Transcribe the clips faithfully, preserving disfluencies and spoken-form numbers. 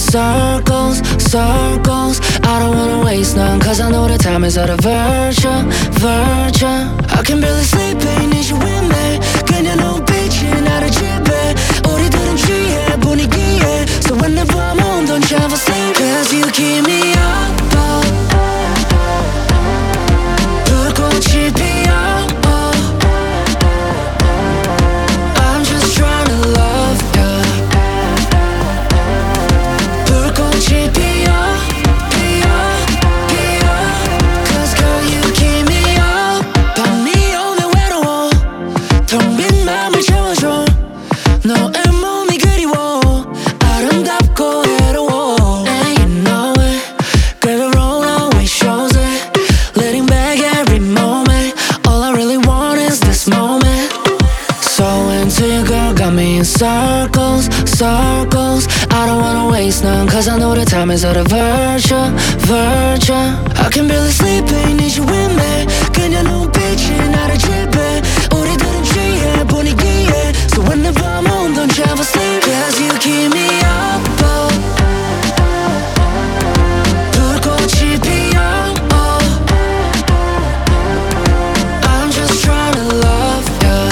circles, circles. I don't wanna waste none, cause I know the time is out of virtue, virtue. I can barely sleep, ain't need you with me. 그냥 눈빛이 나를 지배. 우리들은 취해 분위기에. So when the 밤 온, don't you ever sleep, cause you keep me up, up. 불꽃이 피어, oh. I'm just trying to love you. 불꽃이 피어, 피어, 피어. Cause girl you keep me up. 밤이 오면 외로워. 텅 빈 맘을 채워줘. 너의 몸이 그리워. 아름답고 외로워. And you know it. Girl, the roll always shows it. Letting back every moment. All I really want is this moment. So into you, girl, got me in circles, circles. I don't wanna waste none, cause I know the time is out of virtue, virtue. I can barely sleep, ain't need you with me. 그냥 눈빛이 나를 지배. 우리들은 취해 분위기에. So when the 밤 온, don't you ever sleep, cause you keep me up, up. 불꽃이 피어, oh. I'm just trying to love you.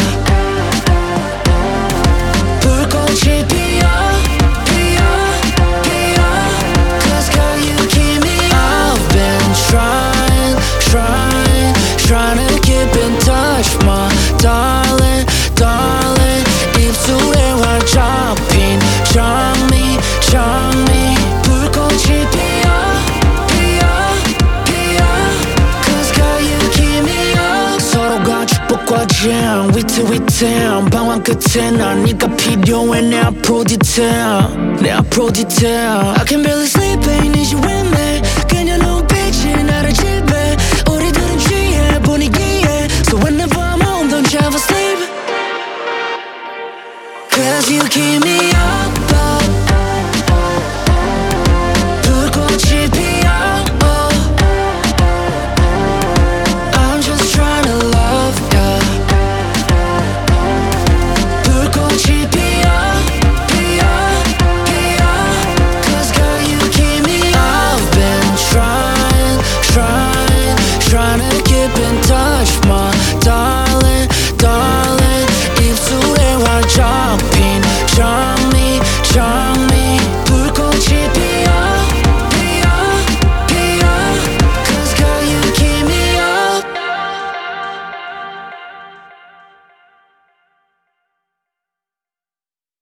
불꽃이 피어, 피어, 피어. Cause girl you keep me up. I've been trying, trying, trying to keep in touch, my darling, darling. 입술에 활짝 핀 장미, 장미. 불꽃이 피어, 피어, 피어. Cause girl you keep me up. 서로가 축복과 잼 위트 위트 방황 끝에 난 네가 필요해 내 앞으로 디테일 내 앞으로 디테일 I can barely sleep ain't need you with me 그냥 눈빛이 나를 지배 우리들은 취해 분위기에 So when the 밤 온 don't you ever sleep Cause you keep me up